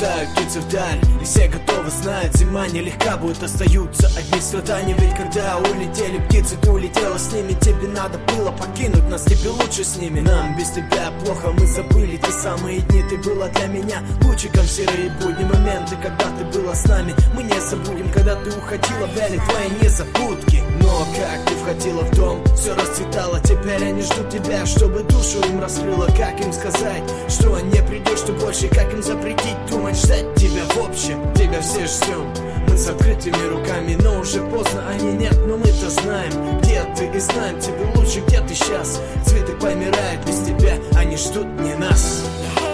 Улетают птицы вдаль, и все готовы знать, зима нелегка будет, остаются одни страдания. Ведь когда улетели птицы, ты улетела с ними. Тебе надо было покинуть нас, тебе лучше с ними. Нам без тебя плохо, мы забыли те самые дни. Ты была для меня лучиком в серые будни. Моменты, когда ты была с нами, мы не забудем. Когда ты уходила, вяли твои незабудки. Но как ты входила в дом, все расцветало. Теперь они ждут тебя, чтобы душу им раскрыла. Как им сказать, что не придешь ты больше? Как им запретить думать, ждать тебя? В общем, тебя все ждем, мы с открытыми руками. Но уже поздно, они нет, но мы-то знаем, где ты, и знаем тебе лучше, где ты сейчас. Цветы помирают без тебя, они ждут не нас.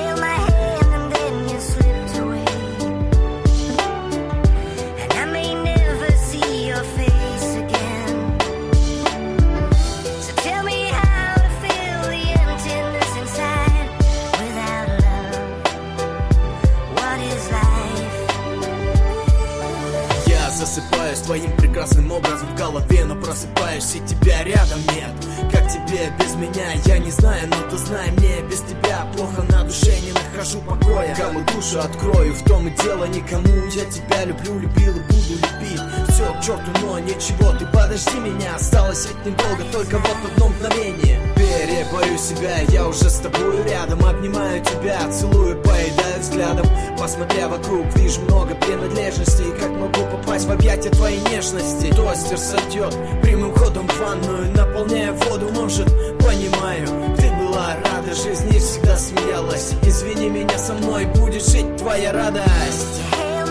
Засыпаюсь твоим прекрасным образом в голове, но просыпаюсь, и тебя рядом нет. Как тебе без меня, я не знаю, но ты знай, мне без тебя плохо на душе, не нахожу покоя. Кому душу открою, в том и дело никому. Я тебя люблю, любил и буду любить. Все к черту, но ничего, ты подожди меня. Осталось ведь недолго, только вот одно мгновение. Переборю себя, я уже с тобой рядом. Обнимаю тебя, целую, поедаю взглядом. Посмотря вокруг, вижу много принадлежностей. Как могу попасть в объятия твоей нежности? Тостер сойдет прямым ходом в ванную, наполняя воду, может, понимаю. Ты была рада жизни, всегда смеялась. Извини меня, со мной будет жить твоя радость.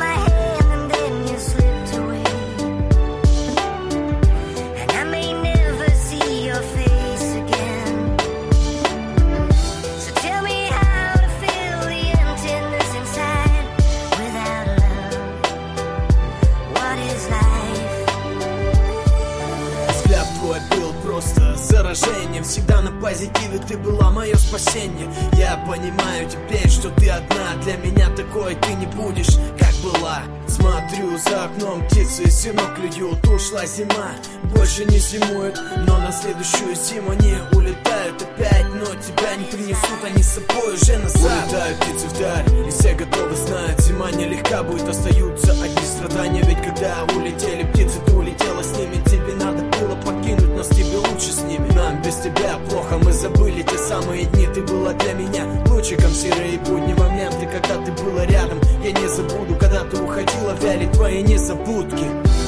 Был просто заражением, всегда на позитиве, ты была мое спасение. Я понимаю теперь, что ты одна, для меня такой ты не будешь, как была. Смотрю за окном, птицы сынок клюют. Ушла зима, больше не зимуют, но на следующую зиму они улетают опять. Но тебя не принесут они с собой уже назад. Улетают птицы вдаль, и все готовы знать, зима нелегка будет, остаются одни страдания. Ведь когда улетели птицы, ты улетела с ними. Тебе надо было покинуть нас, тебе лучше с ними. Нам без тебя плохо, мы забыли те самые дни. Ты была для меня лучиком в серые будни. Моменты, когда ты была рядом, я не забуду. Когда ты уходила, вяли твои незабудки.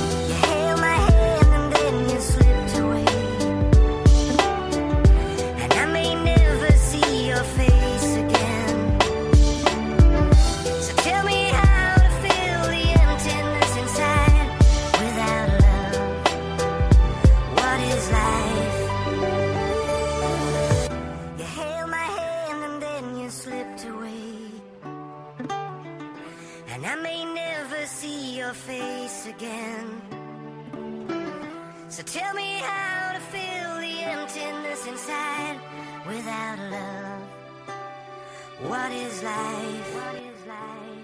And I may never see your face again. So tell me how to fill the emptiness inside without love. What is life? What is life?